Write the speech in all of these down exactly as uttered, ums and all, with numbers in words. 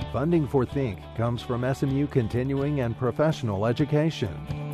Funding for Think comes from S M U Continuing and Professional Education.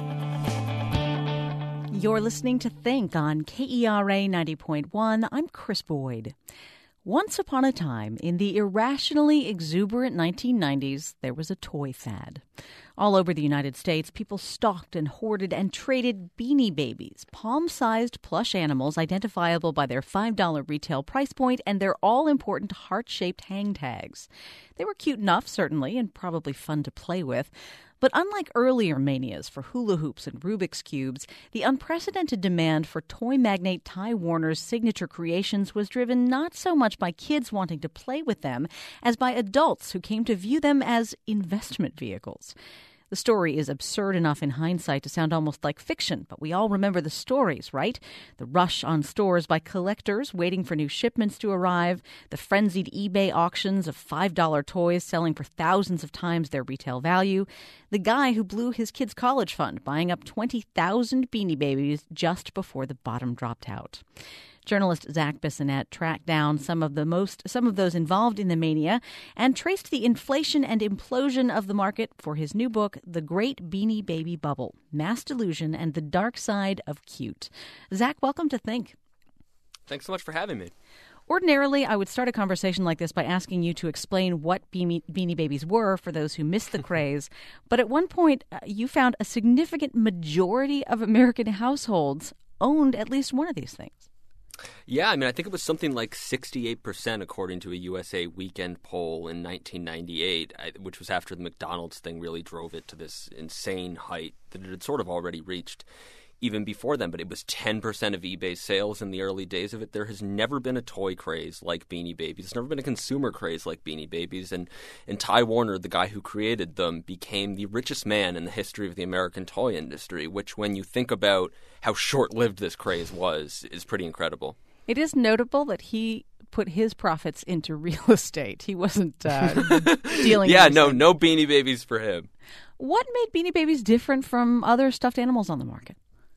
You're listening to Think on K E R A ninety point one. I'm Chris Boyd. Once upon a time, in the irrationally exuberant nineteen nineties, there was a toy fad. All over the United States, people stalked and hoarded and traded Beanie Babies, palm-sized plush animals identifiable by their five dollars retail price point and their all-important heart-shaped hang tags. They were cute enough, certainly, and probably fun to play with. But unlike earlier manias for hula hoops and Rubik's Cubes, the unprecedented demand for toy magnate Ty Warner's signature creations was driven not so much by kids wanting to play with them as by adults who came to view them as investment vehicles. The story is absurd enough in hindsight to sound almost like fiction, but we all remember the stories, right? The rush on stores by collectors waiting for new shipments to arrive, the frenzied eBay auctions of five dollars toys selling for thousands of times their retail value, the guy who blew his kid's college fund buying up twenty thousand Beanie Babies just before the bottom dropped out. Journalist Zach Bissonette tracked down some of the most some of those involved in the mania and traced the inflation and implosion of the market for his new book, The Great Beanie Baby Bubble: Mass Delusion and the Dark Side of Cute. Zach, welcome to Think. Thanks so much for having me. Ordinarily, I would start a conversation like this by asking you to explain what Beanie, Beanie Babies were for those who missed the craze. But at one point, uh, you found a significant majority of American households owned at least one of these things. Yeah, I mean, I think it was something like sixty-eight percent according to a U S A Weekend poll in nineteen ninety-eight, which was after the McDonald's thing really drove it to this insane height that it had sort of already reached even before then. But it was ten percent of eBay's sales in the early days of it. There has never been a toy craze like Beanie Babies. There's never been a consumer craze like Beanie Babies. And, and Ty Warner, the guy who created them, became the richest man in the history of the American toy industry, which when you think about how short-lived this craze was, is pretty incredible. It is notable that he put his profits into real estate. He wasn't uh, dealing yeah, with no, things. no Beanie Babies for him. What made Beanie Babies different from other stuffed animals on the market?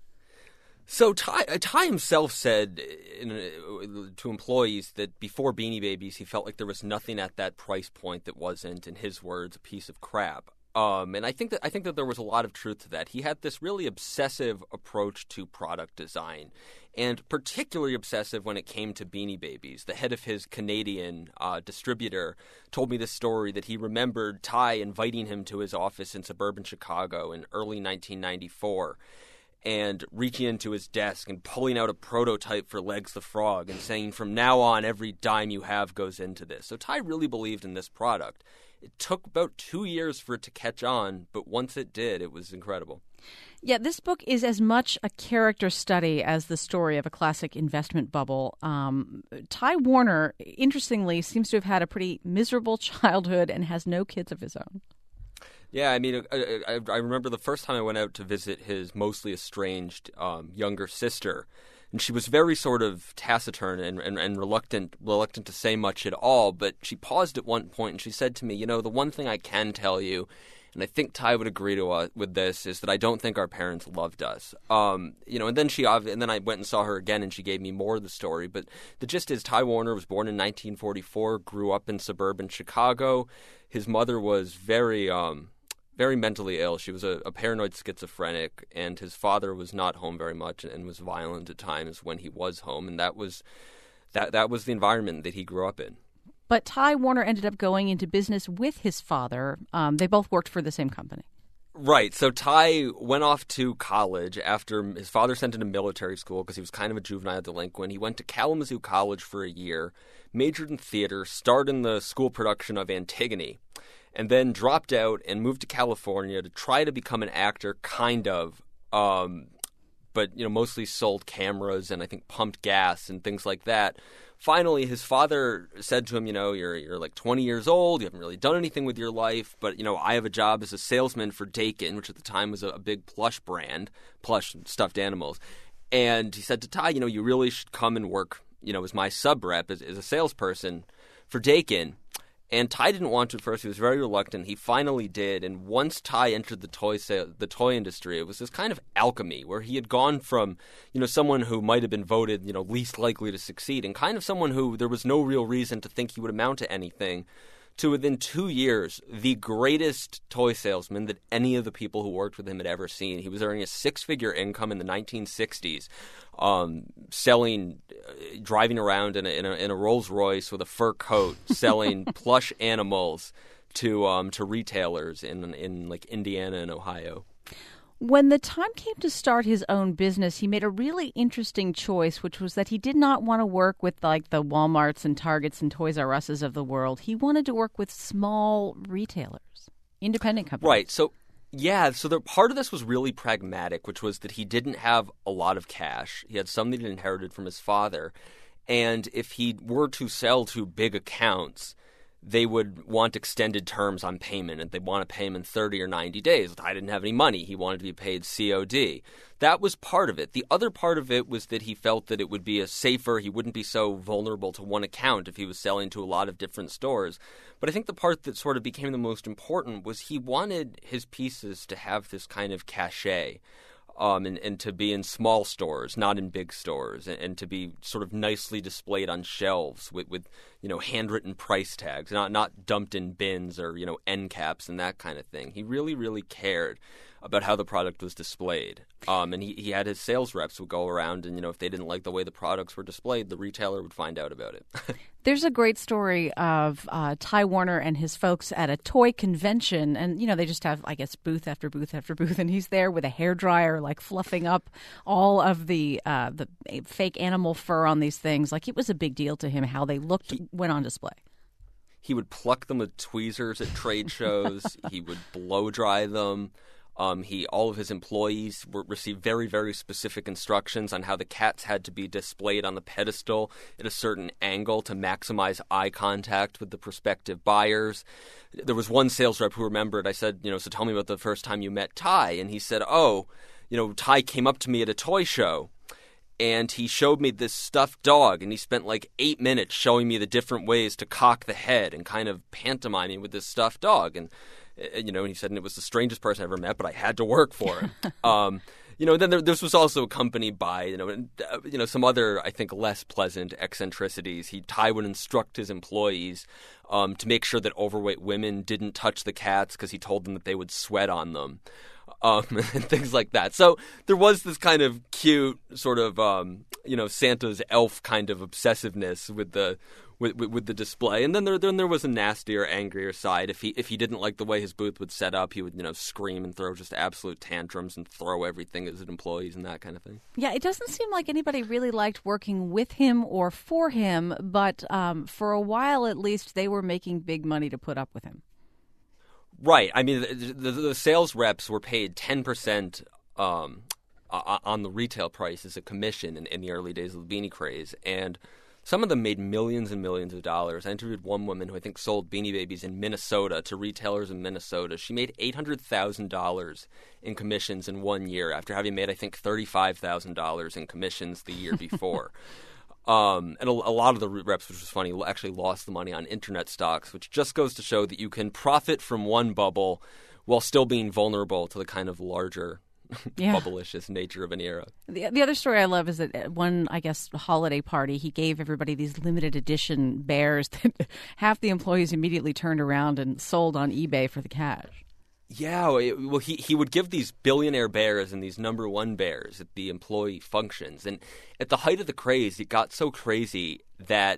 So Ty, Ty himself said in, uh, to employees that before Beanie Babies, he felt like there was nothing at that price point that wasn't, in his words, a piece of crap. Um, and I think that I think that there was a lot of truth to that. He had this really obsessive approach to product design, and particularly obsessive when it came to Beanie Babies. The head of his Canadian uh, distributor told me this story that he remembered Ty inviting him to his office in suburban Chicago in early nineteen ninety-four. And reaching into his desk and pulling out a prototype for Legs the Frog and saying, from now on, every dime you have goes into this. So Ty really believed in this product. It took about two years for it to catch on, but once it did, it was incredible. Yeah, this book is as much a character study as the story of a classic investment bubble. Um, Ty Warner, interestingly, seems to have had a pretty miserable childhood and has no kids of his own. Yeah, I mean, I, I, I remember the first time I went out to visit his mostly estranged um, younger sister, and she was very sort of taciturn and, and, and reluctant reluctant to say much at all, but she paused at one point and she said to me, you know, the one thing I can tell you, and I think Ty would agree to uh, with this, is that I don't think our parents loved us. Um, you know, and then she and then I went and saw her again, and she gave me more of the story. But the gist is, Ty Warner was born in nineteen forty-four, grew up in suburban Chicago. His mother was very um, very mentally ill. She was a, a paranoid schizophrenic, and his father was not home very much and was violent at times when he was home. And that was that that was the environment that he grew up in. But Ty Warner ended up going into business with his father. Um, they both worked for the same company. Right. So Ty went off to college after his father sent him to military school because he was kind of a juvenile delinquent. He went to Kalamazoo College for a year, majored in theater, starred in the school production of Antigone, and then dropped out and moved to California to try to become an actor, kind of, um, but you know, mostly sold cameras and I think pumped gas and things like that. Finally, his father said to him, you know, you're you're like twenty years old, you haven't really done anything with your life, but, you know, I have a job as a salesman for Dakin, which at the time was a, a big plush brand, plush stuffed animals. And he said to Ty, you know, you really should come and work, you know, as my sub-rep, as, as a salesperson for Dakin. And Ty didn't want to at first. He was very reluctant. He finally did. And once Ty entered the toy sale, the toy industry, it was this kind of alchemy where he had gone from, you know, someone who might have been voted, you know, least likely to succeed and kind of someone who there was no real reason to think he would amount to anything, to within two years, the greatest toy salesman that any of the people who worked with him had ever seen. He was earning a six-figure income in the nineteen sixties, um, selling, uh, driving around in a, in a, in a Rolls Royce with a fur coat, selling plush animals to um, to retailers in in like Indiana and Ohio. When the time came to start his own business, he made a really interesting choice, which was that he did not want to work with like the Walmarts and Targets and Toys R Us's of the world. He wanted to work with small retailers, independent companies. Right. So, yeah, so the, part of this was really pragmatic, which was that he didn't have a lot of cash. He had some that he inherited from his father. And if he were to sell to big accounts, they would want extended terms on payment, and they'd want to pay him in thirty or ninety days. I didn't have any money. He wanted to be paid C O D. That was part of it. The other part of it was that he felt that it would be a safer, he wouldn't be so vulnerable to one account if he was selling to a lot of different stores. But I think the part that sort of became the most important was he wanted his pieces to have this kind of cachet. Um, and, and to be in small stores, not in big stores, and, and to be sort of nicely displayed on shelves with, with you know, handwritten price tags, not not dumped in bins or, you know, end caps and that kind of thing. He really, really cared about how the product was displayed. Um, and he, he had his sales reps would go around and, you know, if they didn't like the way the products were displayed, the retailer would find out about it. There's a great story of uh, Ty Warner and his folks at a toy convention. And, you know, they just have, I guess, booth after booth after booth. And he's there with a hairdryer, like fluffing up all of the uh, the fake animal fur on these things. Like it was a big deal to him how they looked he, when on display. He would pluck them with tweezers at trade shows. He would blow dry them. Um, he, all of his employees were, received very, very specific instructions on how the cats had to be displayed on the pedestal at a certain angle to maximize eye contact with the prospective buyers. There was one sales rep who remembered, I said, you know, so tell me about the first time you met Ty. And he said, oh, you know, Ty came up to me at a toy show. And he showed me this stuffed dog, and he spent like eight minutes showing me the different ways to cock the head and kind of pantomiming with this stuffed dog. And you know, and he said, and it was the strangest person I ever met, but I had to work for him. um, you know, then there, this was also accompanied by, you know, and, uh, you know, some other, I think, less pleasant eccentricities. He, Ty would instruct his employees um, to make sure that overweight women didn't touch the cats because he told them that they would sweat on them. Um, and things like that. So there was this kind of cute sort of, um, you know, Santa's elf kind of obsessiveness with the with, with, with the display. And then there then there was a nastier, angrier side. If he if he didn't like the way his booth was set up, he would, you know, scream and throw just absolute tantrums and throw everything at his employees and that kind of thing. Yeah, it doesn't seem like anybody really liked working with him or for him, but um, for a while at least they were making big money to put up with him. Right. I mean, the, the, the sales reps were paid ten percent um, on the retail price as a commission in, in the early days of the beanie craze. And some of them made millions and millions of dollars. I interviewed one woman who I think sold Beanie Babies in Minnesota to retailers in Minnesota. She made eight hundred thousand dollars in commissions in one year after having made, I think, thirty-five thousand dollars in commissions the year before. Um, and a, a lot of the reps, which was funny, actually lost the money on internet stocks, which just goes to show that you can profit from one bubble while still being vulnerable to the kind of larger yeah. bubblicious nature of an era. The, the other story I love is that at one, I guess, holiday party, he gave everybody these limited edition bears that half the employees immediately turned around and sold on eBay for the cash. Yeah, well, he, he would give these billionaire bears and these number one bears at the employee functions. And at the height of the craze, it got so crazy that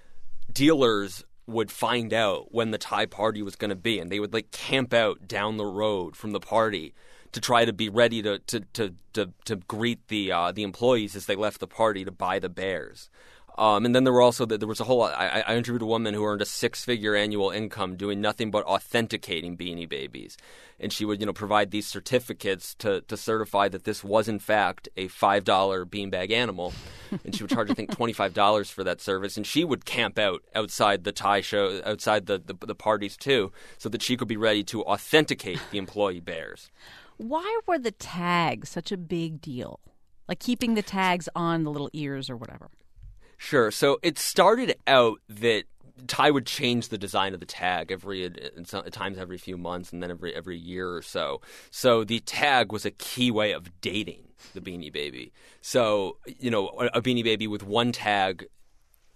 dealers would find out when the Ty party was going to be. And they would, like, camp out down the road from the party to try to be ready to to, to, to, to greet the uh, the employees as they left the party to buy the bears. Um, and then there were also there was a whole. I, I interviewed a woman who earned a six-figure annual income doing nothing but authenticating Beanie Babies, and she would, you know, provide these certificates to, to certify that this was in fact a five dollar beanbag animal, and she would charge I think twenty-five dollars for that service, and she would camp out outside the Ty show, outside the, the the parties too, so that she could be ready to authenticate the employee bears. Why were the tags such a big deal? Like keeping the tags on the little ears or whatever. Sure. So it started out that Ty would change the design of the tag every at times every few months and then every every year or so. So the tag was a key way of dating the Beanie Baby. So, you know, a Beanie Baby with one tag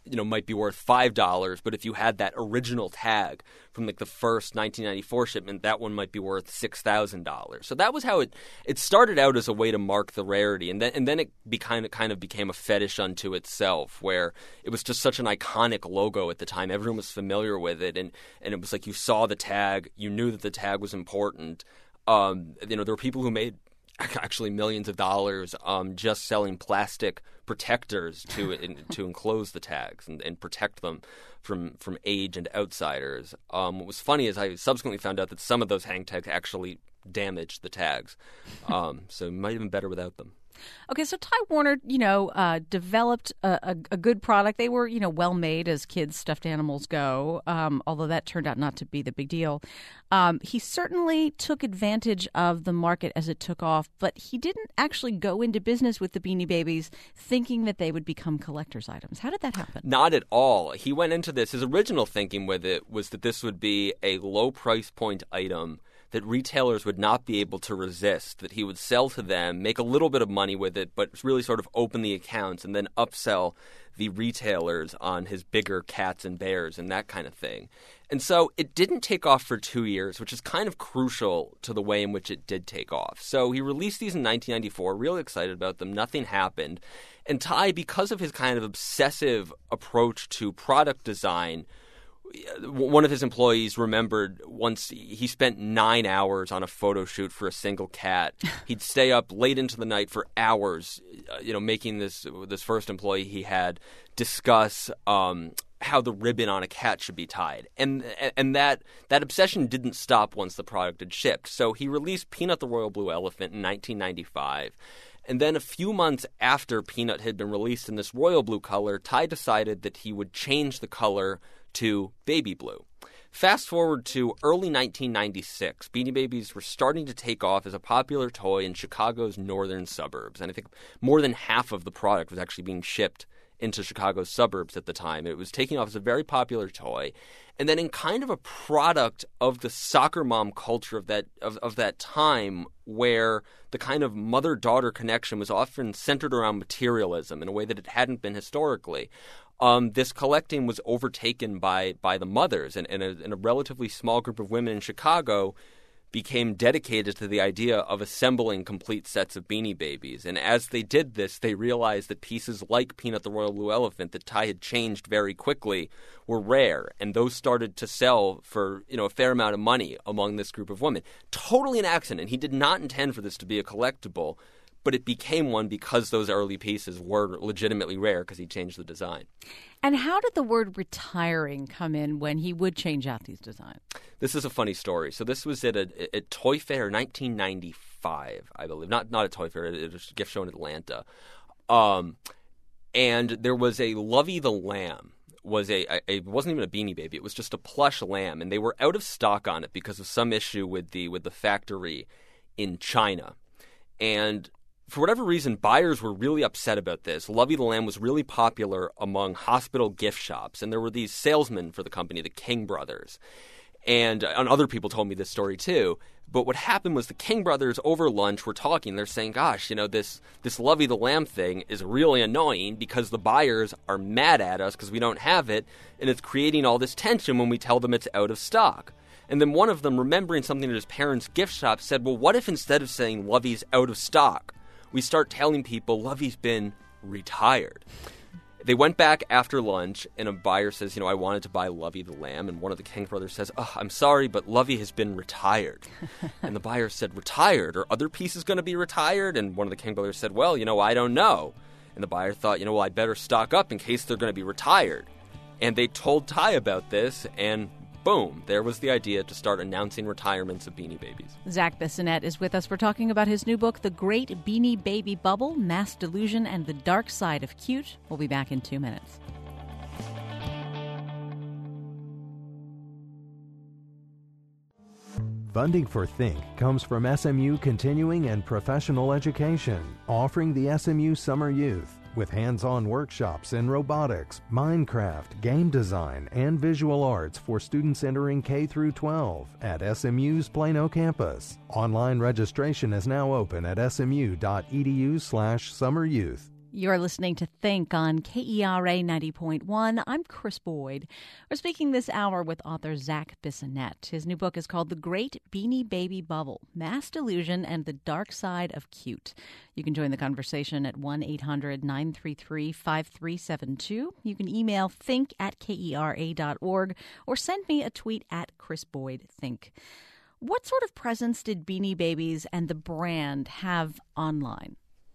you know, might be worth five dollars, but if you had that original tag from like the first nineteen ninety-four shipment, that one might be worth six thousand dollars. So that was how it it started out, as a way to mark the rarity, and then and then it be kind of kind of became a fetish unto itself, where it was just such an iconic logo at the time. Everyone was familiar with it, and and it was like you saw the tag, you knew that the tag was important. Um, you know, there were people who made actually millions of dollars um, just selling plastic protectors to in, to enclose the tags and, and protect them from from age and outsiders. Um, what was funny is I subsequently found out that some of those hang tags actually damaged the tags, um, so it might have been better without them. Okay, so Ty Warner, you know, uh, developed a, a, a good product. They were, you know, well made as kids' stuffed animals go, um, although that turned out not to be the big deal. Um, he certainly took advantage of the market as it took off, but he didn't actually go into business with the Beanie Babies thinking that they would become collector's items. How did that happen? Not at all. He went into this, his original thinking with it was that this would be a low price point item that retailers would not be able to resist, that he would sell to them, make a little bit of money with it, but really sort of open the accounts and then upsell the retailers on his bigger cats and bears and that kind of thing. And so it didn't take off for two years, which is kind of crucial to the way in which it did take off. So he released these in nineteen ninety-four, really excited about them. Nothing happened. And Ty, because of his kind of obsessive approach to product design, one of his employees remembered once he spent nine hours on a photo shoot for a single cat. He'd stay up late into the night for hours, you know, making this this first employee he had discuss um, how the ribbon on a cat should be tied. And and that that obsession didn't stop once the product had shipped. So he released Peanut the Royal Blue Elephant in nineteen ninety-five. And then a few months after Peanut had been released in this royal blue color, Ty decided that he would change the color to baby blue. Fast forward to early nineteen ninety-six, Beanie Babies were starting to take off as a popular toy in Chicago's northern suburbs. And I think more than half of the product was actually being shipped into Chicago's suburbs at the time. It was taking off as a very popular toy. And then in kind of a product of the soccer mom culture of that of, of that time, where the kind of mother-daughter connection was often centered around materialism in a way that it hadn't been historically. Um, this collecting was overtaken by by the mothers, and, and, a, and a relatively small group of women in Chicago became dedicated to the idea of assembling complete sets of Beanie Babies. And as they did this, they realized that pieces like Peanut the Royal Blue Elephant that Ty had changed very quickly were rare, and those started to sell for, you know, a fair amount of money among this group of women. Totally an accident. He did not intend for this to be a collectible, but it became one because those early pieces were legitimately rare because he changed the design. And how did the word retiring come in when he would change out these designs? This is a funny story. So this was at a at Toy Fair nineteen ninety-five, I believe. Not not a Toy Fair, it was a gift show in Atlanta. Um, and there was a Lovey the Lamb. Was a, a it wasn't even a Beanie Baby. It was just a plush lamb, and they were out of stock on it because of some issue with the with the factory in China. And for whatever reason, buyers were really upset about this. Lovey the Lamb was really popular among hospital gift shops, and there were these salesmen for the company, the King brothers. And, and other people told me this story too. But what happened was the King brothers over lunch were talking. They're saying, gosh, you know, this, this Lovey the Lamb thing is really annoying because the buyers are mad at us because we don't have it, and it's creating all this tension when we tell them it's out of stock. And then one of them, remembering something at his parents' gift shop, said, well, what if instead of saying Lovey's out of stock, we start telling people Lovey's been retired? They went back after lunch, and a buyer says, you know, I wanted to buy Lovey the Lamb. And one of the King brothers says, oh, I'm sorry, but Lovey has been retired. And the buyer said, retired? Are other pieces going to be retired? And one of the King brothers said, well, you know, I don't know. And the buyer thought, you know, well, I'd better stock up in case they're going to be retired. And they told Ty about this, and boom, there was the idea to start announcing retirements of Beanie Babies. Zach Bissonette is with us. We're talking about his new book, The Great Beanie Baby Bubble, Mass Delusion and the Dark Side of Cute. We'll be back in two minutes. Funding for Think comes from S M U Continuing and Professional Education, offering the S M U Summer Youth with hands-on workshops in robotics, Minecraft, game design, and visual arts for students entering K through twelve at S M U's Plano campus. Online registration is now open at smu.edu slash summeryouth. You're listening to Think on K E R A ninety point one. I'm Chris Boyd. We're speaking this hour with author Zach Bissonette. His new book is called The Great Beanie Baby Bubble, Mass Delusion and the Dark Side of Cute. You can join the conversation at one eight hundred nine three three five three seven two. You can email think at kera dot org or send me a tweet at Chris Boyd Think. What sort of presence did Beanie Babies and the brand have online?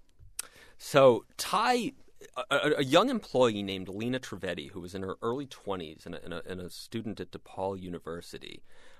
So Ty, a, a young employee named Lena Trivedi, who was in her early twenties and a, and a, and a student at DePaul University,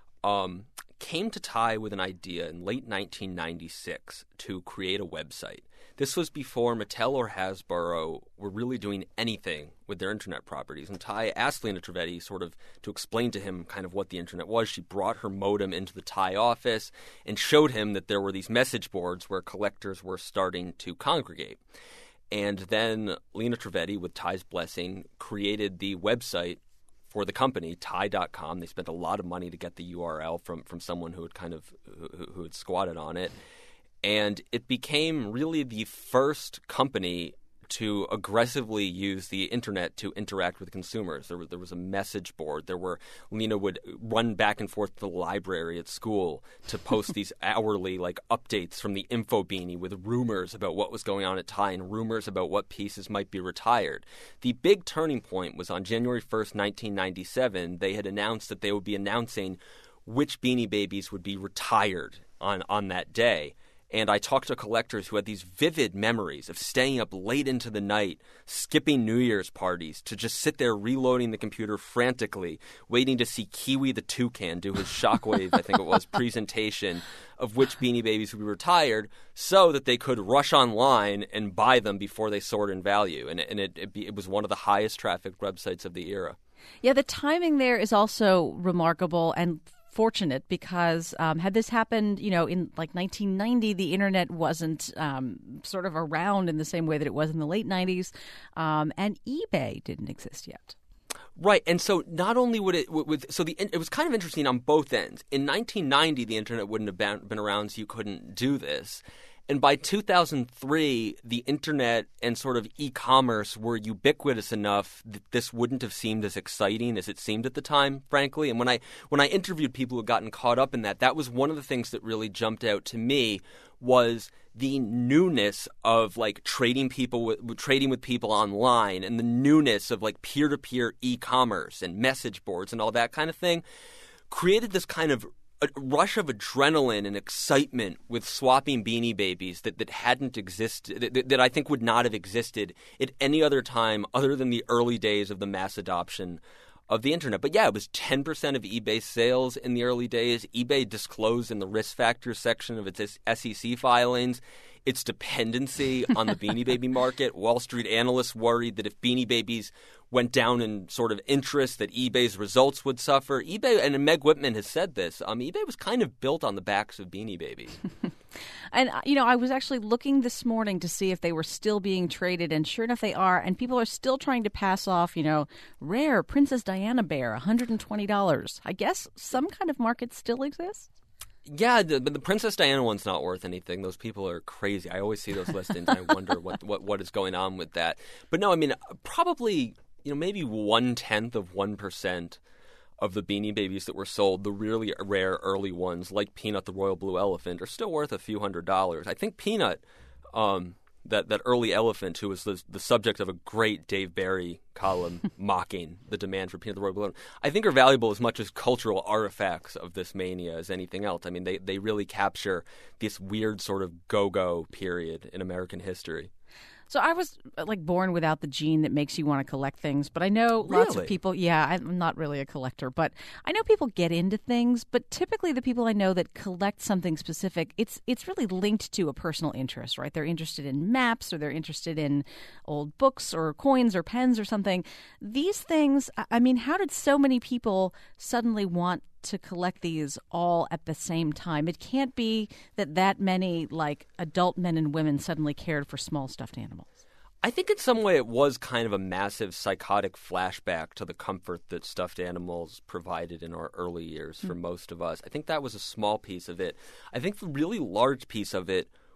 um, came to Ty with an idea in late nineteen ninety-six to create a website. This was before Mattel or Hasbro were really doing anything with their internet properties. And Ty asked Lena Trivedi sort of to explain to him kind of what the internet was. She brought her modem into the Ty office and showed him that there were these message boards where collectors were starting to congregate. And then Lena Trivedi, with Ty's blessing, created the website for the company, Ty dot com. They spent a lot of money to get the U R L from, from someone who had kind of who, who had squatted on it. And it became really the first company to aggressively use the internet to interact with consumers. There was, there was a message board. There were Lena would run back and forth to the library at school to post these hourly like updates from the Info Beanie with rumors about what was going on at Ty and rumors about what pieces might be retired. The big turning point was on January first, nineteen ninety-seven. They had announced that they would be announcing which Beanie Babies would be retired on, on that day. And I talked to collectors who had these vivid memories of staying up late into the night, skipping New Year's parties, to just sit there reloading the computer frantically, waiting to see Kiwi the Toucan do his Shockwave, I think it was, presentation of which Beanie Babies would be retired so that they could rush online and buy them before they soared in value. And, and it, it, be, it was one of the highest trafficked websites of the era. Yeah, the timing there is also remarkable and fortunate because um, had this happened, you know, in like nineteen ninety, the internet wasn't um, sort of around in the same way that it was in the late nineties, um, and eBay didn't exist yet. Right, and so not only would it, with so the it was kind of interesting on both ends. In nineteen ninety, the internet wouldn't have been, been around, so you couldn't do this. And by two thousand three, the internet and sort of e-commerce were ubiquitous enough that this wouldn't have seemed as exciting as it seemed at the time, frankly. And when I when I interviewed people who had gotten caught up in that, that was one of the things that really jumped out to me was the newness of like trading people with trading with people online and the newness of like peer-to-peer e-commerce and message boards and all that kind of thing created this kind of a rush of adrenaline and excitement with swapping Beanie Babies that, that hadn't existed, that, that I think would not have existed at any other time other than the early days of the mass adoption of the internet. But yeah, it was ten percent of eBay's sales in the early days. eBay disclosed in the risk factors section of its S E C filings its dependency on the Beanie Baby market. Wall Street analysts worried that if Beanie Babies went down in sort of interest, that eBay's results would suffer. eBay, and Meg Whitman has said this, um, eBay was kind of built on the backs of Beanie Babies. And, you know, I was actually looking this morning to see if they were still being traded, and sure enough they are. And people are still trying to pass off, you know, rare Princess Diana bear, one hundred twenty dollars. I guess some kind of market still exists? Yeah, the, but the Princess Diana one's not worth anything. Those people are crazy. I always see those listings, and I wonder what, what, what is going on with that. But no, I mean, probably, you know, maybe one-tenth of one percent of the Beanie Babies that were sold, the really rare early ones, like Peanut the Royal Blue Elephant, are still worth a few hundred dollars. I think Peanut, um, that, that early elephant who was the, the subject of a great Dave Barry column mocking the demand for Peanut the Royal Blue Elephant, I think are valuable as much as cultural artifacts of this mania as anything else. I mean, they, they really capture this weird sort of go-go period in American history. So I was like born without the gene that makes you want to collect things, but I know lots Really? of people, yeah, I'm not really a collector, but I know people get into things, but typically the people I know that collect something specific, it's it's really linked to a personal interest, right? They're interested in maps or they're interested in old books or coins or pens or something. These things, I mean, how did so many people suddenly want to collect these all at the same time? It can't be that that many like adult men and women suddenly cared for small stuffed animals. I think in some way it was kind of a massive psychotic flashback to the comfort that stuffed animals provided in our early years for mm. most of us. I think that was a small piece of it. I think the really large piece of it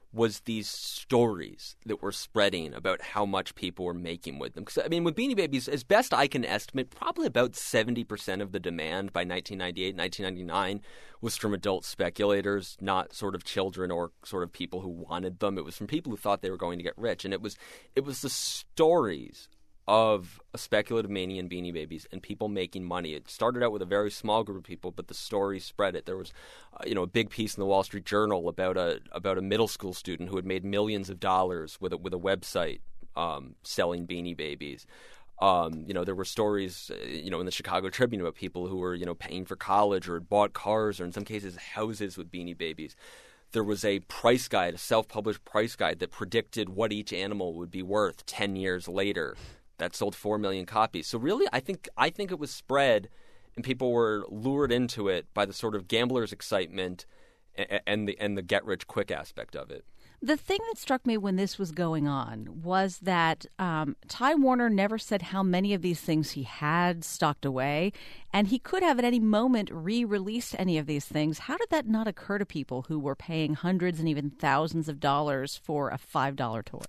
was these stories that were spreading about how much people were making with them. Because, I mean, with Beanie Babies, as best I can estimate, probably about seventy percent of the demand by nineteen ninety-eight, nineteen ninety-nine was from adult speculators, not sort of children or sort of people who wanted them. It was from people who thought they were going to get rich. And it was it was the stories of a speculative mania in Beanie Babies and people making money. It started out with a very small group of people, but the story spread it. There was, uh, you know, a big piece in the Wall Street Journal about a about a middle school student who had made millions of dollars with a, with a website um, selling Beanie Babies. Um, you know, there were stories, uh, you know, in the Chicago Tribune about people who were, you know, paying for college or had bought cars or in some cases houses with Beanie Babies. There was a price guide, a self-published price guide that predicted what each animal would be worth ten years later. That sold four million copies. So really, I think I think it was spread, and people were lured into it by the sort of gambler's excitement and, and the and the get rich quick aspect of it. The thing that struck me when this was going on was that um, Ty Warner never said how many of these things he had stocked away, and he could have at any moment re-released any of these things. How did that not occur to people who were paying hundreds and even thousands of dollars for a five dollar toy?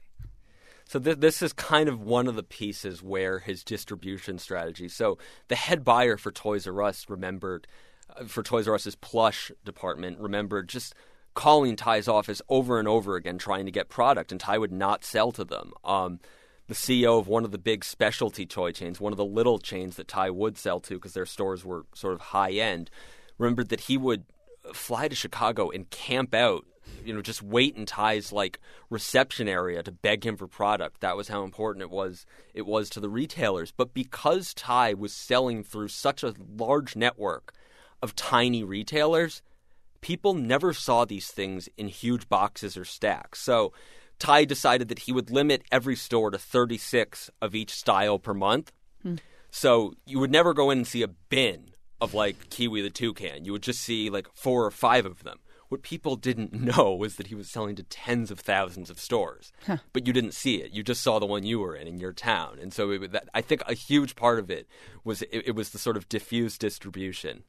So th- this is kind of one of the pieces where his distribution strategy. So the head buyer for Toys R Us remembered, uh, for Toys R Us's plush department, remembered just calling Ty's office over and over again trying to get product, and Ty would not sell to them. Um, the C E O of one of the big specialty toy chains, one of the little chains that Ty would sell to because their stores were sort of high-end, remembered that he would fly to Chicago and camp out, you know, just wait in Ty's like reception area to beg him for product. That was how important it was it was to the retailers. But because Ty was selling through such a large network of tiny retailers, people never saw these things in huge boxes or stacks. So Ty decided that he would limit every store to thirty-six of each style per month. Hmm. So you would never go in and see a bin of like Kiwi the Toucan. You would just see like four or five of them. What people didn't know was that he was selling to tens of thousands of stores, huh. But you didn't see it. You just saw the one you were in in your town. And so it, that, I think a huge part of it was it, it was the sort of diffuse distribution.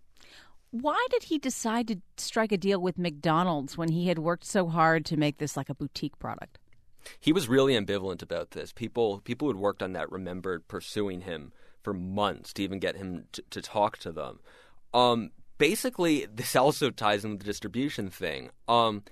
Why did he decide to strike a deal with McDonald's when he had worked so hard to make this like a boutique product? He was really ambivalent about this. People people who had worked on that remembered pursuing him for months to even get him to, to talk to them. Um, basically, this also ties in with the distribution thing. Um,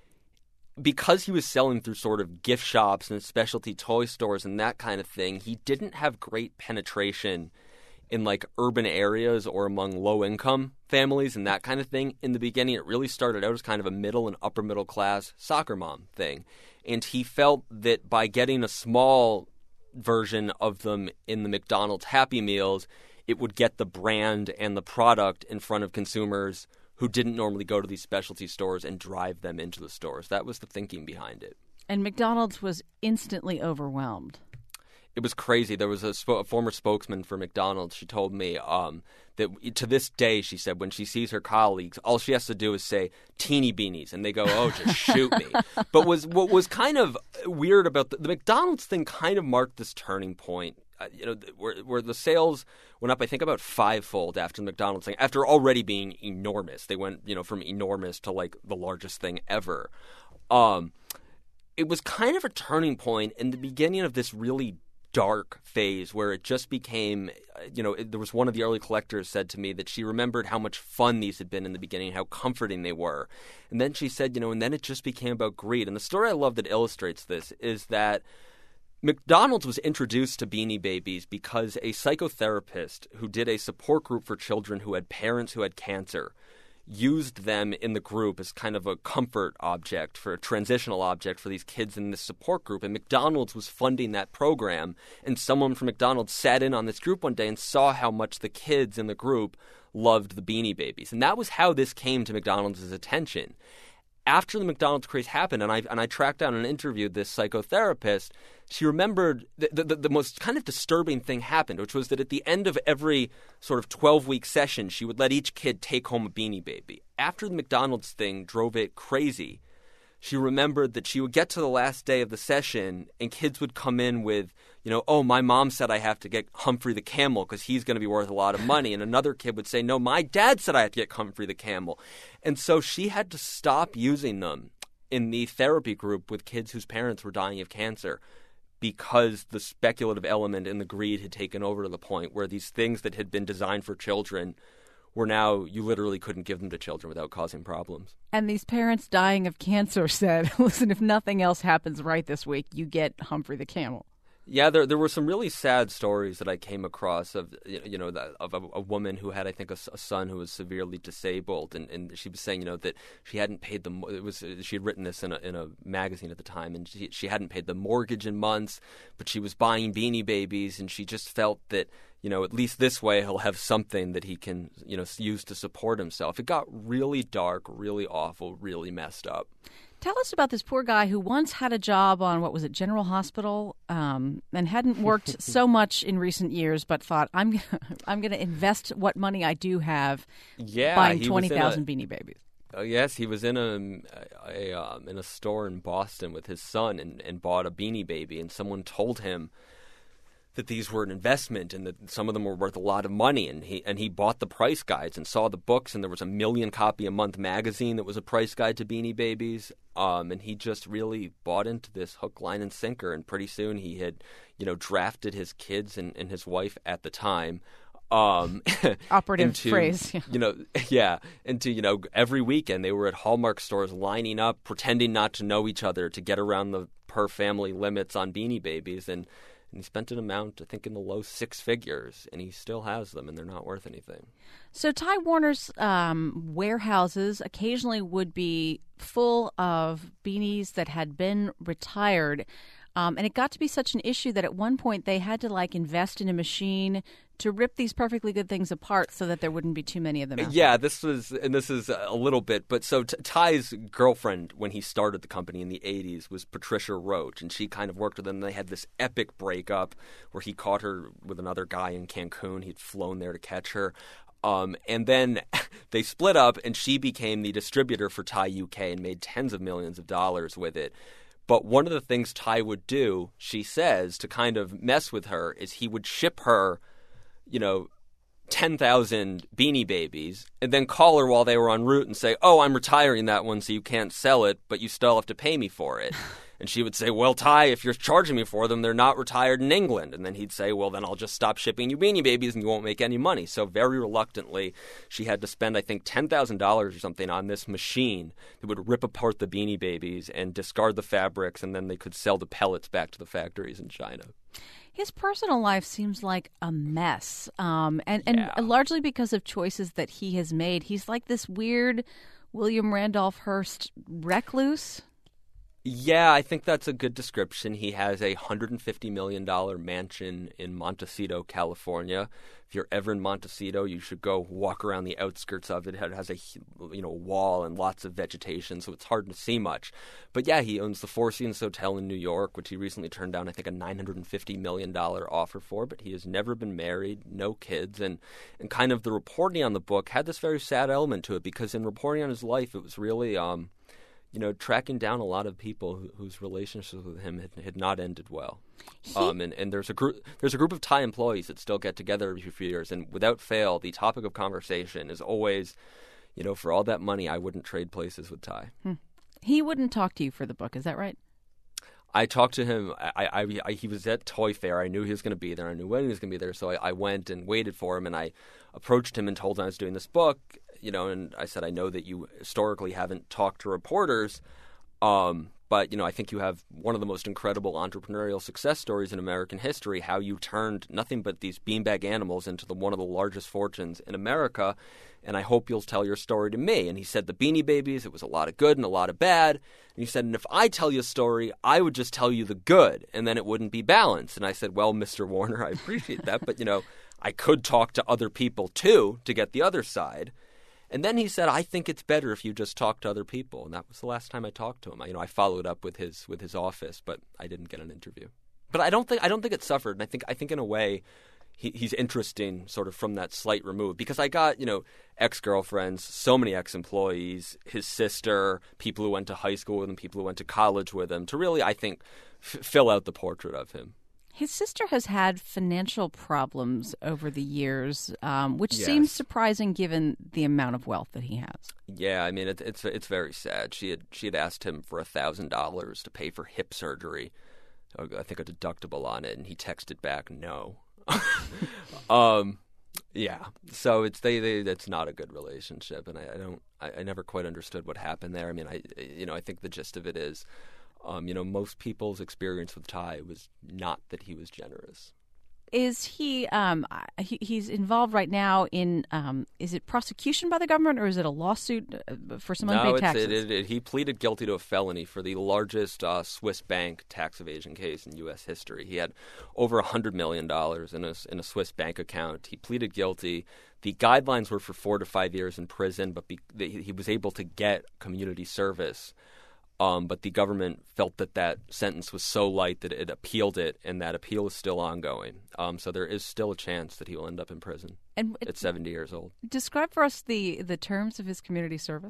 because he was selling through sort of gift shops and specialty toy stores and that kind of thing, he didn't have great penetration in like urban areas or among low-income families and that kind of thing. In the beginning, it really started out as kind of a middle and upper middle class soccer mom thing. And he felt that by getting a small version of them in the McDonald's Happy Meals, it would get the brand and the product in front of consumers who didn't normally go to these specialty stores and drive them into the stores. That was the thinking behind it. And McDonald's was instantly overwhelmed. It was crazy. There was a, sp- a former spokesman for McDonald's. She told me um, that to this day, she said, when she sees her colleagues, all she has to do is say teeny beanies, and they go, oh, just shoot me. But was what was kind of weird about the, the McDonald's thing kind of marked this turning point, uh, you know, where, where the sales went up, I think, about fivefold after the McDonald's thing, after already being enormous. They went, you know, from enormous to like the largest thing ever. Um, it was kind of a turning point in the beginning of this really dark phase where it just became, you know, it, there was one of the early collectors said to me that she remembered how much fun these had been in the beginning, how comforting they were. And then she said, you know, and then it just became about greed. And the story I love that illustrates this is that McDonald's was introduced to Beanie Babies because a psychotherapist who did a support group for children who had parents who had cancer used them in the group as kind of a comfort object, for a transitional object for these kids in this support group. And McDonald's was funding that program. And someone from McDonald's sat in on this group one day and saw how much the kids in the group loved the Beanie Babies. And that was how this came to McDonald's attention. After the McDonald's craze happened, and I and I tracked down and interviewed this psychotherapist, she remembered the, the, the most kind of disturbing thing happened, which was that at the end of every sort of twelve-week session, she would let each kid take home a Beanie Baby. After the McDonald's thing drove it crazy, she remembered that she would get to the last day of the session and kids would come in with, you know, oh, my mom said I have to get Humphrey the Camel because he's going to be worth a lot of money. And another kid would say, no, my dad said I have to get Humphrey the Camel. And so she had to stop using them in the therapy group with kids whose parents were dying of cancer, because the speculative element and the greed had taken over to the point where these things that had been designed for children were now, you literally couldn't give them to children without causing problems. And these parents dying of cancer said, listen, if nothing else happens right this week, you get Humphrey the Camel. Yeah, there there were some really sad stories that I came across of you know of a, a woman who had, I think, a, a son who was severely disabled, and, and she was saying you know that she hadn't paid the it was she had written this in a in a magazine at the time, and she she hadn't paid the mortgage in months, but she was buying Beanie Babies, and she just felt that you know at least this way he'll have something that he can you know use to support himself. It got really dark, really awful, really messed up. Tell us about this poor guy who once had a job on, what was it, General Hospital, um, and hadn't worked so much in recent years, but thought, I'm gonna, I'm going to invest what money I do have yeah, buying twenty thousand Beanie Babies. Uh, yes, he was in a, a, a um, in a store in Boston with his son and, and bought a Beanie Baby, and someone told him that these were an investment and that some of them were worth a lot of money, and he and he bought the price guides and saw the books, and there was a million copy a month magazine that was a price guide to Beanie Babies, um, and he just really bought into this hook, line, and sinker, and pretty soon he had, you know, drafted his kids and, and his wife at the time. Um, Operative into, phrase. Yeah. You know, yeah, into, you know, every weekend they were at Hallmark stores lining up, pretending not to know each other to get around the per family limits on Beanie Babies, and And he spent an amount, I think, in the low six figures, and he still has them, and they're not worth anything. So Ty Warner's um, warehouses occasionally would be full of beanies that had been retired, um, and it got to be such an issue that at one point they had to, like, invest in a machine to rip these perfectly good things apart so that there wouldn't be too many of them out Yeah, there. this was, and this is a little bit, but so t- Ty's girlfriend when he started the company in the eighties was Patricia Roach, and she kind of worked with him. They had this epic breakup where he caught her with another guy in Cancun. He'd flown there to catch her. Um, and then they split up, and she became the distributor for Ty U K and made tens of millions of dollars with it. But one of the things Ty would do, she says, to kind of mess with her is he would ship her, you know, ten thousand Beanie Babies and then call her while they were en route and say, oh, I'm retiring that one so you can't sell it, but you still have to pay me for it. And she would say, well, Ty, if you're charging me for them, they're not retired in England. And then he'd say, well, then I'll just stop shipping you Beanie Babies and you won't make any money. So very reluctantly, she had to spend, I think, ten thousand dollars or something on this machine that would rip apart the Beanie Babies and discard the fabrics, and then they could sell the pellets back to the factories in China. His personal life seems like a mess, um, and, and Yeah. largely because of choices that he has made. He's like this weird William Randolph Hearst recluse. Yeah, I think that's a good description. He has a one hundred fifty million dollars mansion in Montecito, California. If you're ever in Montecito, you should go walk around the outskirts of it. It has a you know wall and lots of vegetation, so it's hard to see much. But yeah, he owns the Four Seasons Hotel in New York, which he recently turned down, I think, a nine hundred fifty million dollars offer for. But he has never been married, no kids, and, and kind of the reporting on the book had this very sad element to it, because in reporting on his life, it was really um, you know, tracking down a lot of people who, whose relationships with him had, had not ended well. He... Um, and, and there's a group there's a group of Thai employees that still get together every few years, and without fail, the topic of conversation is always, you know, for all that money, I wouldn't trade places with Thai. Hmm. He wouldn't talk to you for the book, is that right? I talked to him. I, I, I he was at Toy Fair. I knew he was going to be there. I knew when he was going to be there. So I, I went and waited for him, and I approached him and told him I was doing this book. You know, and I said, I know that you historically haven't talked to reporters, um, but, you know, I think you have one of the most incredible entrepreneurial success stories in American history, how you turned nothing but these beanbag animals into the one of the largest fortunes in America, and I hope you'll tell your story to me. And he said the Beanie Babies, it was a lot of good and a lot of bad. And he said, and if I tell you a story, I would just tell you the good, and then it wouldn't be balanced. And I said, well, Mister Warner, I appreciate that, but, you know, I could talk to other people, too, to get the other side. And then he said, I think it's better if you just talk to other people. And that was the last time I talked to him. I, you know, I followed up with his with his office, but I didn't get an interview. But I don't think I don't think it suffered. And I think I think in a way he, he's interesting sort of from that slight remove, because I got, you know, ex-girlfriends, so many ex-employees, his sister, people who went to high school with him, people who went to college with him, to really, I think, f- fill out the portrait of him. His sister has had financial problems over the years, um, which Yes. seems surprising given the amount of wealth that he has. Yeah, I mean, it, it's it's very sad. She had she had asked him for a thousand dollars to pay for hip surgery, I think a deductible on it, and he texted back no. um, yeah, so it's they, they that's not a good relationship, and I, I don't I, I never quite understood what happened there. I mean, I you know I think the gist of it is. Um, you know, most people's experience with Ty was not that he was generous. Is he, um, he he's involved right now in, um, is it prosecution by the government or is it a lawsuit for some unpaid no, it's, taxes? it, it, it, he pleaded guilty to a felony for the largest uh, Swiss bank tax evasion case in U S history. He had over one hundred million dollars in a, in a Swiss bank account. He pleaded guilty. The guidelines were for four to five years in prison, but be, he was able to get community service. Um, but the government felt that that sentence was so light that it appealed it, and that appeal is still ongoing. Um, so there is still a chance that he will end up in prison and at seventy years old. Describe for us the, the terms of his community service.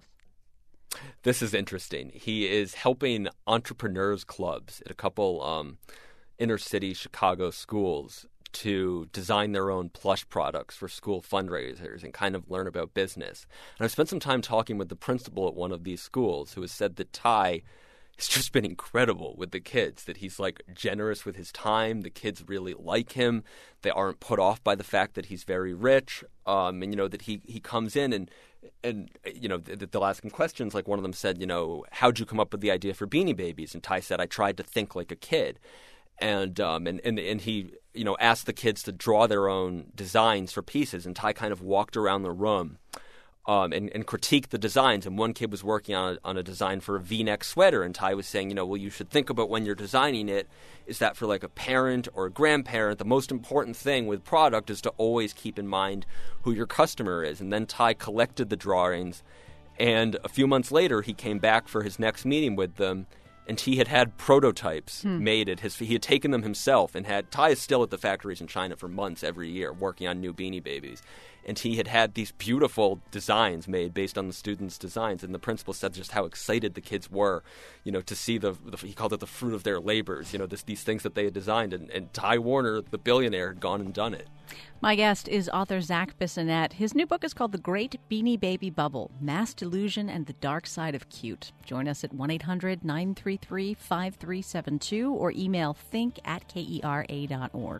This is interesting. He is helping entrepreneurs clubs at a couple um, inner-city Chicago schools to design their own plush products for school fundraisers and kind of learn about business. And I've spent some time talking with the principal at one of these schools who has said that Ty has just been incredible with the kids, that he's like generous with his time. The kids really like him. They aren't put off by the fact that he's very rich. Um, and, you know, that he, he comes in and, and you know, they'll ask him questions. Like one of them said, you know, how'd you come up with the idea for Beanie Babies? And Ty said, I tried to think like a kid. And um and, and and he you know asked the kids to draw their own designs for pieces, and Ty kind of walked around the room um and, and critiqued the designs. And one kid was working on a, on a design for a V-neck sweater, and Ty was saying, you know, well, you should think about when you're designing it, is that for like a parent or a grandparent? The most important thing with product is to always keep in mind who your customer is. And then Ty collected the drawings, and a few months later he came back for his next meeting with them. And he had had prototypes hmm. made at his – he had taken them himself and had – Ty is still at the factories in China for months every year working on new Beanie Babies. And he had had these beautiful designs made based on the students' designs. And the principal said just how excited the kids were, you know, to see the, the – he called it the fruit of their labors, you know, this, these things that they had designed. And, and Ty Warner, the billionaire, had gone and done it. My guest is author Zach Bissonnette. His new book is called The Great Beanie Baby Bubble, Mass Delusion and the Dark Side of Cute. Join us at one eight hundred nine three three five three seven two or email think at kera dot org.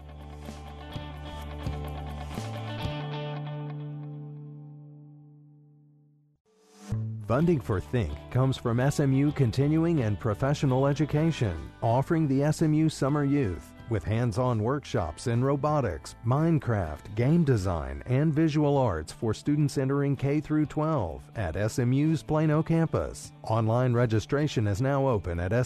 Funding for Think comes from S M U Continuing and Professional Education, offering the S M U Summer Youth with hands-on workshops in robotics, Minecraft, game design, and visual arts for students entering K through twelve at S M U's Plano campus. Online registration is now open at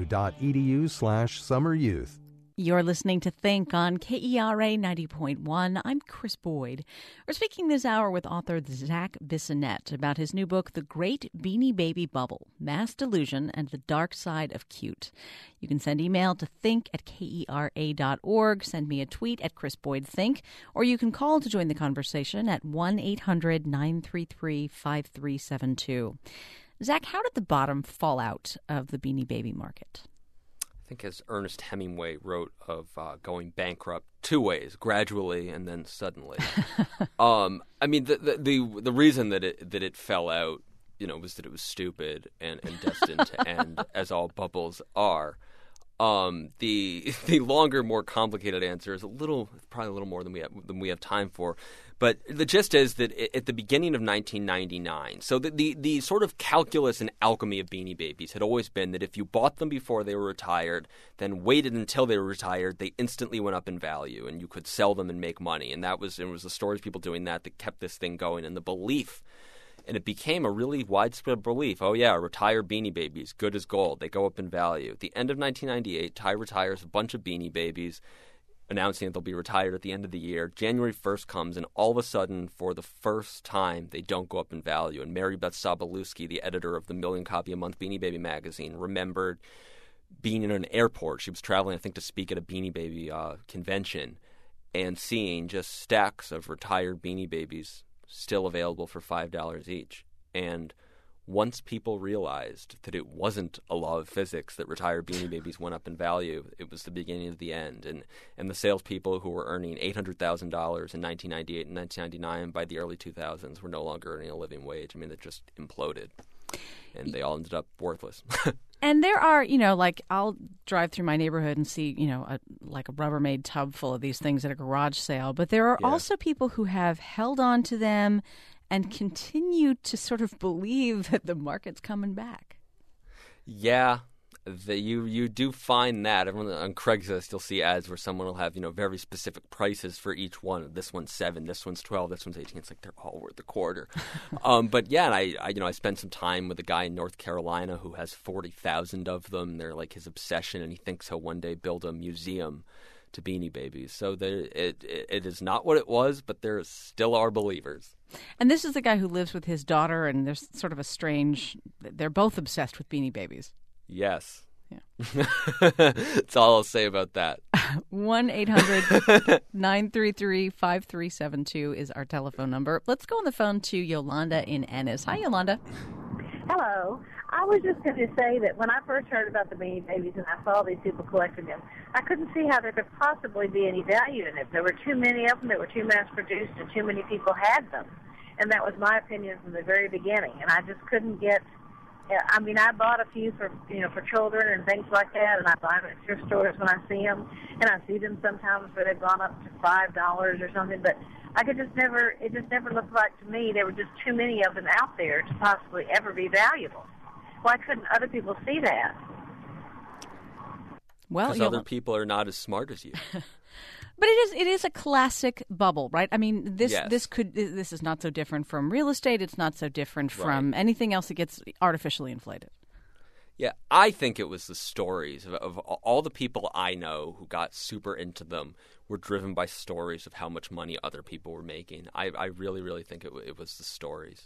smu.edu slash summeryouth. You're listening to Think on K E R A ninety point one. I'm Chris Boyd. We're speaking this hour with author Zach Bissonnette about his new book, The Great Beanie Baby Bubble, Mass Delusion and the Dark Side of Cute. You can send email to think at kera dot org, send me a tweet at Chris Boyd Think, or you can call to join the conversation at one eight hundred nine three three five three seven two. Zach, how did the bottom fall out of the Beanie Baby market? I think as Ernest Hemingway wrote of uh, going bankrupt two ways, gradually and then suddenly. um, I mean, the, the the the reason that it that it fell out, you know, was that it was stupid and, and destined to end, as all bubbles are. Um, the the longer, more complicated answer is a little, probably a little more than we have than we have time for. But the gist is that at the beginning of nineteen ninety-nine, so the, the, the sort of calculus and alchemy of Beanie Babies had always been that if you bought them before they were retired, then waited until they were retired, they instantly went up in value, and you could sell them and make money. And that was, it was the stories of people doing that that kept this thing going, and the belief. And it became a really widespread belief. Oh, yeah, retired Beanie Babies, good as gold. They go up in value. At the end of nineteen ninety-eight, Ty retires a bunch of Beanie Babies, announcing that they'll be retired at the end of the year. January first comes, and all of a sudden, for the first time, they don't go up in value. And Mary Beth Sobolewski, the editor of the Million Copy a Month Beanie Baby magazine, remembered being in an airport. She was traveling, I think, to speak at a Beanie Baby uh, convention, and seeing just stacks of retired Beanie Babies still available for five dollars each. And once people realized that it wasn't a law of physics that retired Beanie Babies went up in value, it was the beginning of the end. And and the salespeople who were earning eight hundred thousand dollars in nineteen ninety-eight and nineteen ninety-nine by the early two thousands were no longer earning a living wage. I mean, it just imploded, and they all ended up worthless. And there are, you know, like I'll drive through my neighborhood and see, you know, a, like a Rubbermaid tub full of these things at a garage sale. But there are Yeah. also people who have held on to them and continue to sort of believe that the market's coming back. Yeah, the, you you do find that. Everyone on Craigslist, you'll see ads where someone will have, you know, very specific prices for each one. This one's seven, this one's twelve, this one's eighteen. It's like they're all worth a quarter. um, but yeah, and I, I you know I spent some time with a guy in North Carolina who has forty thousand of them. They're like his obsession, and he thinks he'll one day build a museum to Beanie Babies. So there, it, it it is not what it was, but there still are believers. And this is the guy who lives with his daughter, and there's sort of a strange, they're both obsessed with Beanie Babies. Yes. Yeah. That's all I'll say about that. one eight hundred nine three three five three seven two is our telephone number. Let's go on the phone to Yolanda in Ennis. Hi, Yolanda. Hello. I was just going to say that when I first heard about the Beanie Babies and I saw these people collecting them, I couldn't see how there could possibly be any value in it. There were too many of them that were too mass-produced and too many people had them. And that was my opinion from the very beginning. And I just couldn't get, I mean, I bought a few for, you know, for children and things like that, and I buy them at thrift stores when I see them. And I see them sometimes where they've gone up to five dollars or something, but I could just never, it just never looked like to me there were just too many of them out there to possibly ever be valuable. Why couldn't other people see that? Well, Because other people are not as smart as you. But it is it is a classic bubble, right? I mean, this Yes. this could this is not so different from real estate. It's not so different from Right. anything else that gets artificially inflated. Yeah, I think it was the stories of, of all the people I know who got super into them were driven by stories of how much money other people were making. I, I really, really think it, it was the stories.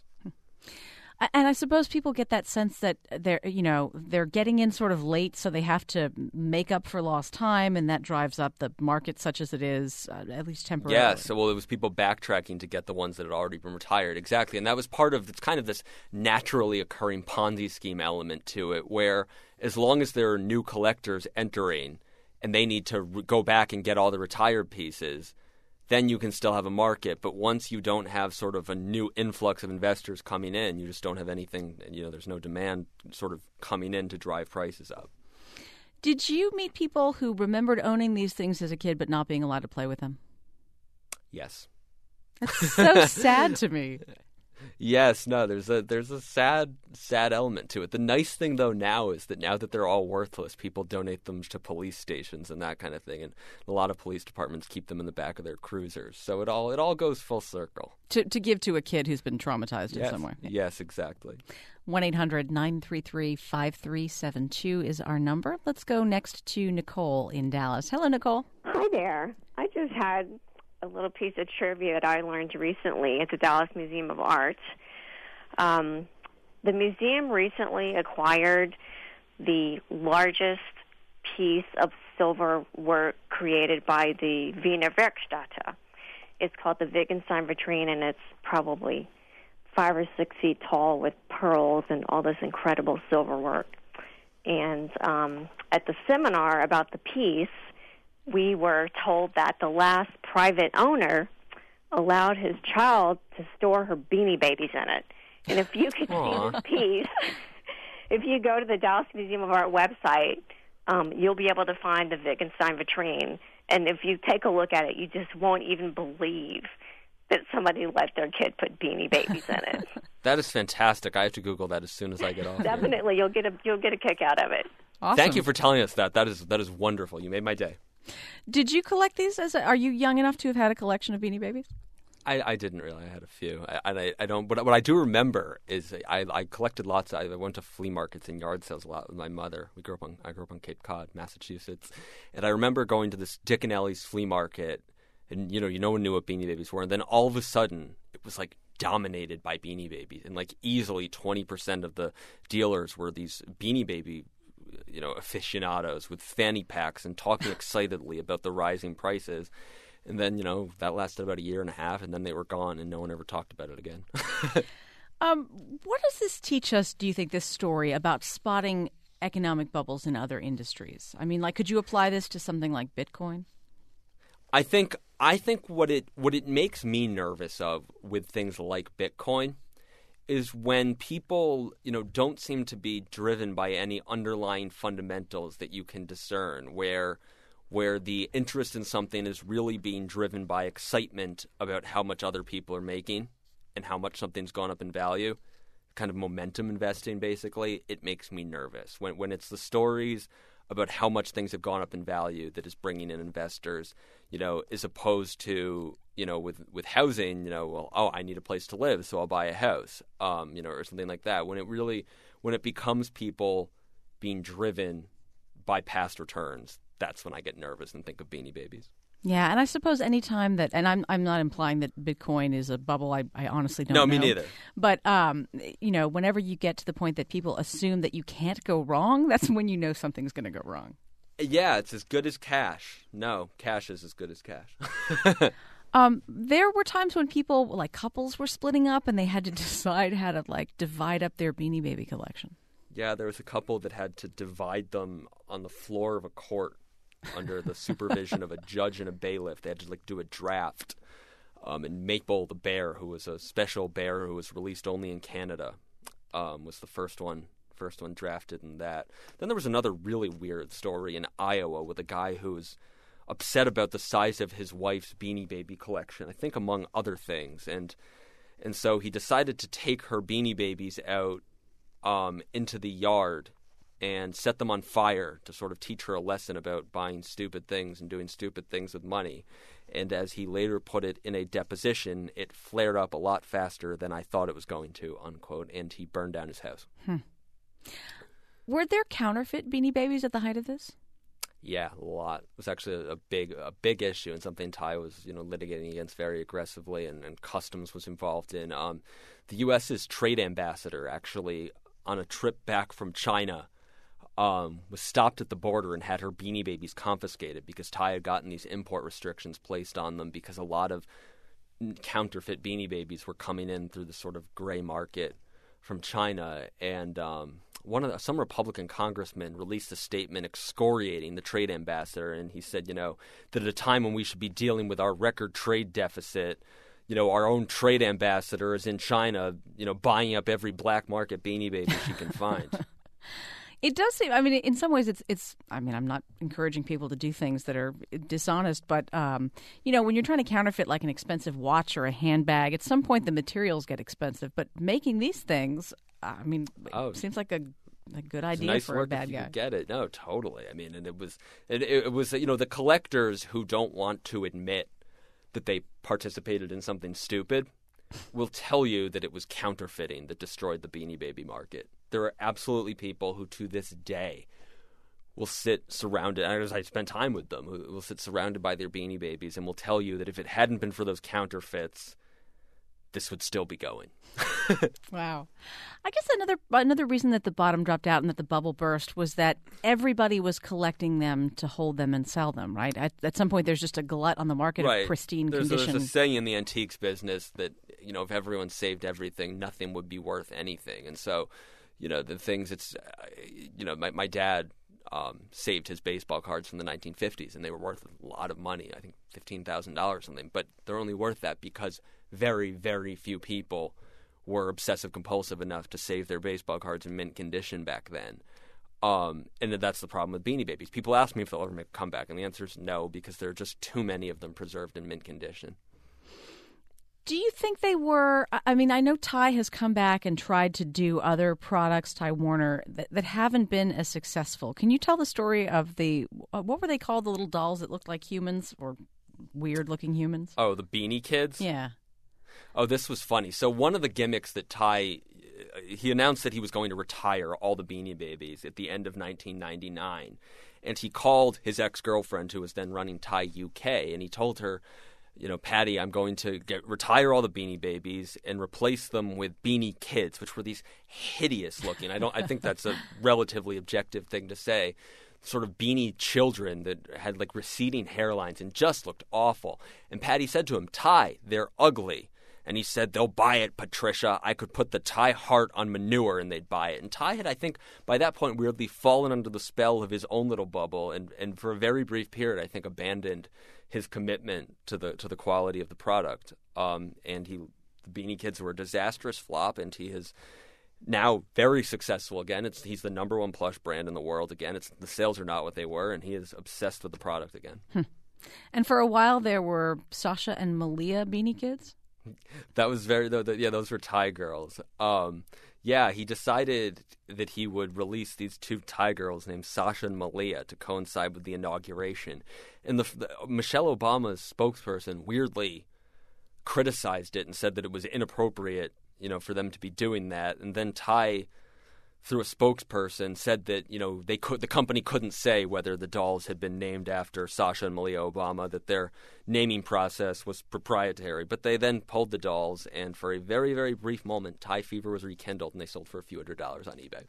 And I suppose people get that sense that they're, you know, they're getting in sort of late, so they have to make up for lost time, and that drives up the market such as it is, uh, at least temporarily. Yeah, so well, it was people backtracking to get the ones that had already been retired. Exactly, and that was part of, it's kind of this naturally occurring Ponzi scheme element to it, where as long as there are new collectors entering and they need to re- go back and get all the retired pieces, then you can still have a market. But once you don't have sort of a new influx of investors coming in, you just don't have anything, you know, there's no demand sort of coming in to drive prices up. Did you meet people who remembered owning these things as a kid but not being allowed to play with them? Yes. That's so sad to me. Yes, no, there's a there's a sad sad element to it. The nice thing though now is that now that they're all worthless, people donate them to police stations and that kind of thing, and a lot of police departments keep them in the back of their cruisers. So it all it all goes full circle. To to give to a kid who's been traumatized Yes, in some way. yes, exactly. one eight hundred nine three three five three seven two is our number. Let's go next to Nicole in Dallas. Hello, Nicole. Hi there. I just had a little piece of trivia that I learned recently at the Dallas Museum of Art. Um, the museum recently acquired the largest piece of silver work created by the Wiener Werkstätte. It's called the Wittgenstein vitrine, and it's probably five or six feet tall with pearls and all this incredible silver work. And um, at the seminar about the piece, we were told that the last private owner allowed his child to store her Beanie Babies in it. And if you could see this piece, if you go to the Dallas Museum of Art website, um, you'll be able to find the Wittgenstein vitrine. And if you take a look at it, you just won't even believe that somebody let their kid put Beanie Babies in it. That is fantastic. I have to Google that as soon as I get off here. Definitely, you'll get a you'll get a kick out of it. Awesome. Thank you for telling us that. That is that is wonderful. You made my day. Did you collect these? As a, are you young enough to have had a collection of Beanie Babies? I, I didn't really. I had a few. I, I, I don't. But what I do remember is I, I collected lots. I went to flea markets and yard sales a lot with my mother. We grew up on. I grew up on Cape Cod, Massachusetts, and I remember going to this Dick and Ellie's flea market, and you know, you no one knew what Beanie Babies were, and then all of a sudden it was like dominated by Beanie Babies, and like easily twenty percent of the dealers were these Beanie Baby, you know, aficionados with fanny packs and talking excitedly about the rising prices. And then, you know, that lasted about a year and a half, and then they were gone, and no one ever talked about it again. Um, what does this teach us, do you think, this story about spotting economic bubbles in other industries? I mean, like, could you apply this to something like Bitcoin? I think I think what it what it makes me nervous of with things like Bitcoin is when people, you know, don't seem to be driven by any underlying fundamentals that you can discern, where where the interest in something is really being driven by excitement about how much other people are making and how much something's gone up in value, kind of momentum investing, basically. It makes me nervous. When when it's the stories about how much things have gone up in value that is bringing in investors, you know, as opposed to, you know, with, with housing, you know, well, oh, I need a place to live, so I'll buy a house, um, you know, or something like that. When it really, when it becomes people being driven by past returns, that's when I get nervous and think of Beanie Babies. Yeah, and I suppose any time that, and I'm I'm not implying that Bitcoin is a bubble. I, I honestly don't no, know. No, me neither. But, um, you know, whenever you get to the point that people assume that you can't go wrong, that's when you know something's going to go wrong. Yeah, it's as good as cash. No, cash is as good as cash. um, there were times when people, like couples, were splitting up and they had to decide how to, like, divide up their Beanie Baby collection. Yeah, there was a couple that had to divide them on the floor of a court under the supervision of a judge and a bailiff. They had to like do a draft. Um, and Maple the bear, who was a special bear who was released only in Canada, um, was the first one first one drafted in that. Then there was another really weird story in Iowa with a guy who was upset about the size of his wife's Beanie Baby collection, I think among other things. And and so he decided to take her Beanie Babies out um, into the yard and set them on fire to sort of teach her a lesson about buying stupid things and doing stupid things with money. And as he later put it in a deposition, it flared up a lot faster than I thought it was going to, unquote, and he burned down his house. Hmm. Were there counterfeit Beanie Babies at the height of this? Yeah, a lot. It was actually a big a big issue and something Ty was, you know, litigating against very aggressively, and, and Customs was involved in. Um, the U S's trade ambassador actually, on a trip back from China, Um, was stopped at the border and had her Beanie Babies confiscated because Thai had gotten these import restrictions placed on them because a lot of counterfeit Beanie Babies were coming in through the sort of gray market from China. And um, one of the, some Republican congressman released a statement excoriating the trade ambassador, and he said, you know, that at a time when we should be dealing with our record trade deficit, you know, our own trade ambassador is in China, you know, buying up every black market Beanie Baby she can find. It does seem, I mean, in some ways it's, it's. I mean, I'm not encouraging people to do things that are dishonest, but, um, you know, when you're trying to counterfeit like an expensive watch or a handbag, at some point the materials get expensive. But making these things, I mean, oh, it seems like a, a good idea nice for a bad if you guy. Could get it. No, totally. I mean, and it was, it, it was, you know, the collectors who don't want to admit that they participated in something stupid will tell you that it was counterfeiting that destroyed the Beanie Baby market. There are absolutely people who, to this day, will sit surrounded, as I spend time with them, who will sit surrounded by their Beanie Babies and will tell you that if it hadn't been for those counterfeits, this would still be going. Wow. I guess another another reason that the bottom dropped out and that the bubble burst was that everybody was collecting them to hold them and sell them, right? At, at some point, there's just a glut on the market right. of pristine there's condition. A, there's a saying in the antiques business that, you know, if everyone saved everything, nothing would be worth anything. And so, you know, the things it's, uh, you know, my, my dad um, saved his baseball cards from the nineteen fifties, and they were worth a lot of money, I think fifteen thousand dollars or something. But they're only worth that because very, very few people were obsessive-compulsive enough to save their baseball cards in mint condition back then. Um, and that's the problem with Beanie Babies. People ask me if they'll ever make a comeback, and the answer is no, because there are just too many of them preserved in mint condition. Do you think they were, I mean, I know Ty has come back and tried to do other products, Ty Warner, that, that haven't been as successful. Can you tell the story of the, what were they called, the little dolls that looked like humans or weird-looking humans? Oh, the Beanie Kids? Yeah. Oh, this was funny. So one of the gimmicks that Ty, he announced that he was going to retire all the Beanie Babies at the end of nineteen ninety-nine. And he called his ex-girlfriend, who was then running Ty U K, and he told her, you know, Patty, I'm going to get retire all the Beanie Babies and replace them with Beanie Kids, which were these hideous looking. I don't. I think that's a relatively objective thing to say. Sort of beanie children that had like receding hairlines and just looked awful. And Patty said to him, Ty, they're ugly. And he said, they'll buy it, Patricia. I could put the Thai heart on manure and they'd buy it. And Thai had, I think, by that point, weirdly fallen under the spell of his own little bubble. And, and for a very brief period, I think, abandoned his commitment to the to the quality of the product. Um, and he, the Beanie Kids were a disastrous flop, and he has now very successful again. It's he's the number one plush brand in the world again. It's the sales are not what they were, and he is obsessed with the product again. Hmm. And for a while, there were Sasha and Malia Beanie Kids. That was very the, the, yeah. Those were Thai girls. Um, yeah, he decided that he would release these two Thai girls named Sasha and Malia to coincide with the inauguration, and the, the Michelle Obama's spokesperson weirdly criticized it and said that it was inappropriate, you know, for them to be doing that. And then Thai, through a spokesperson, said that, you know, they could the company couldn't say whether the dolls had been named after Sasha and Malia Obama, that their naming process was proprietary. But they then pulled the dolls, and for a very, very brief moment, Thai fever was rekindled, and they sold for a few hundred dollars on eBay.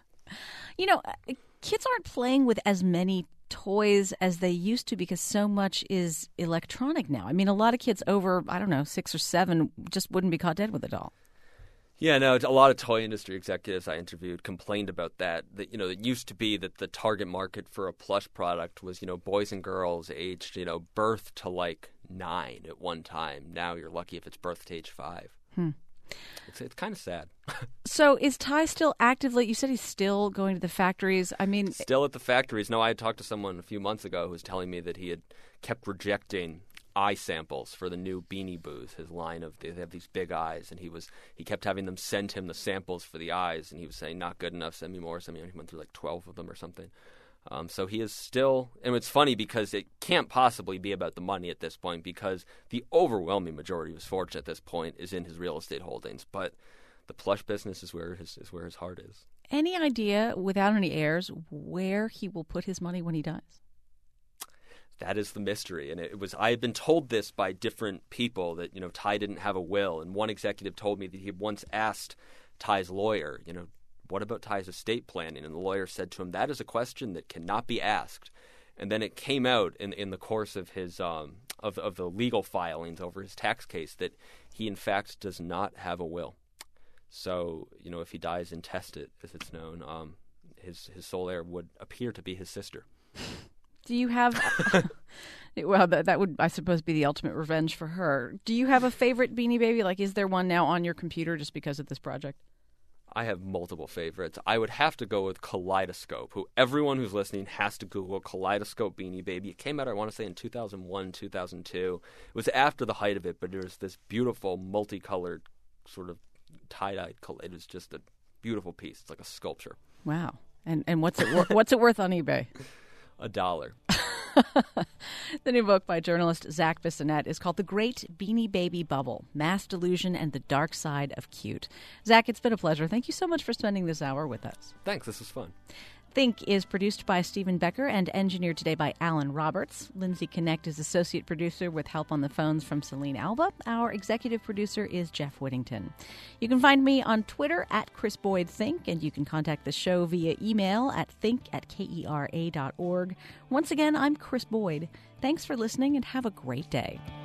You know, kids aren't playing with as many toys as they used to because so much is electronic now. I mean, a lot of kids over, I don't know, six or seven just wouldn't be caught dead with a doll. Yeah, no, a lot of toy industry executives I interviewed complained about that. That, you know, it used to be that the target market for a plush product was, you know, boys and girls aged, you know, birth to like nine at one time. Now you're lucky if it's birth to age five. Hmm. It's it's kind of sad. So is Thai still actively, you said he's still going to the factories? I mean... Still at the factories. No, I had talked to someone a few months ago who was telling me that he had kept rejecting eye samples for the new Beanie Boos, his line of, they have these big eyes, and he was he kept having them send him the samples for the eyes, and he was saying, not good enough, send me more, send me, he went through like twelve of them or something. Um, so he is still, and it's funny because it can't possibly be about the money at this point, because the overwhelming majority of his fortune at this point is in his real estate holdings, but the plush business is where his is where his heart is. Any idea, without any heirs, where he will put his money when he dies? That is the mystery, and it was. I had been told this by different people that, you know, Thai didn't have a will, and one executive told me that he had once asked Thai's lawyer, you know, what about Thai's estate planning? And the lawyer said to him, that is a question that cannot be asked. And then it came out in in the course of his um of of the legal filings over his tax case that he in fact does not have a will. So, you know, if he dies intestate, as it's known, um, his his sole heir would appear to be his sister. Do you have, well, that, that would, I suppose, be the ultimate revenge for her. Do you have a favorite Beanie Baby? Like, is there one now on your computer just because of this project? I have multiple favorites. I would have to go with Kaleidoscope, who everyone who's listening has to Google Kaleidoscope Beanie Baby. It came out, I want to say, in two thousand one, two thousand two. It was after the height of it, but it was this beautiful, multicolored, sort of tie-dyed, it was just a beautiful piece. It's like a sculpture. Wow. And and what's it wor- what's it worth on eBay? A dollar. The new book by journalist Zach Bissonette is called The Great Beanie Baby Bubble, Mass Delusion and the Dark Side of Cute. Zach, it's been a pleasure. Thank you so much for spending this hour with us. Thanks. This was fun. Think is produced by Stephen Becker and engineered today by Alan Roberts. Lindsay Connect is associate producer with help on the phones from Celine Alba. Our executive producer is Jeff Whittington. You can find me on Twitter at Chris Boyd Think, and you can contact the show via email at think at kera dot org. Once again, I'm Chris Boyd. Thanks for listening and have a great day.